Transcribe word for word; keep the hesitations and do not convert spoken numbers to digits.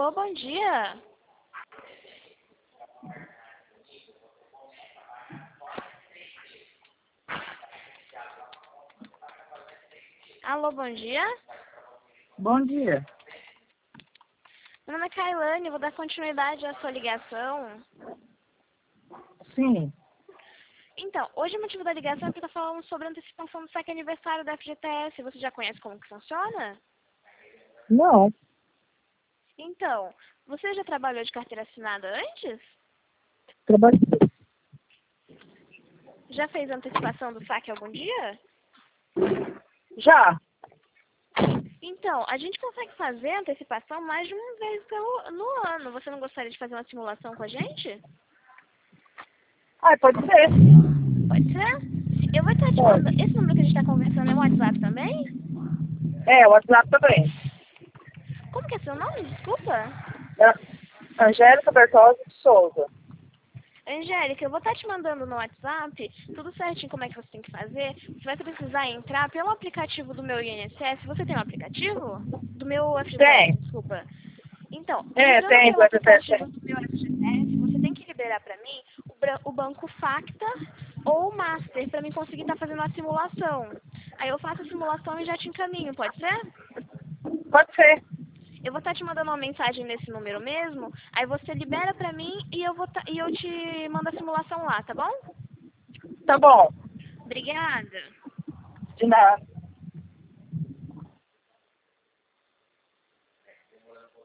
Alô, bom dia. Alô, bom dia. Bom dia. Meu nome é Kailane, vou dar continuidade à sua ligação. Sim. Então, hoje o motivo da ligação é que eu estou falando sobre a antecipação do saque aniversário da F G T S. Você já conhece como que funciona? Não. Então, você já trabalhou de carteira assinada antes? Trabalhei. Já fez a antecipação do saque algum dia? Já. Então, a gente consegue fazer a antecipação mais de uma vez pelo, no ano. Você não gostaria de fazer uma simulação com a gente? Ah, pode ser. Pode ser? Eu vou estar te Pode. mandando... Esse número que a gente está conversando é o WhatsApp também? É, o WhatsApp também. Como que é seu nome? Desculpa. É Angélica Bertozzi de Souza. Angélica, eu vou estar te mandando no WhatsApp tudo certinho como é que você tem que fazer. Você vai precisar entrar pelo aplicativo do meu I N S S. Você tem um aplicativo? Do meu F G T S, Tem. desculpa. Então, É, entrando tem, do pelo F T S aplicativo tem. do meu F G T S, você tem que liberar para mim o, bra- o banco Facta ou o Master para mim conseguir estar fazendo a simulação. Aí eu faço a simulação e já te encaminho, pode ser? Pode ser. Eu vou estar te mandando uma mensagem nesse número mesmo, aí você libera pra mim e eu, vou tá- e eu te mando a simulação lá, tá bom? Tá bom. Obrigada. De nada.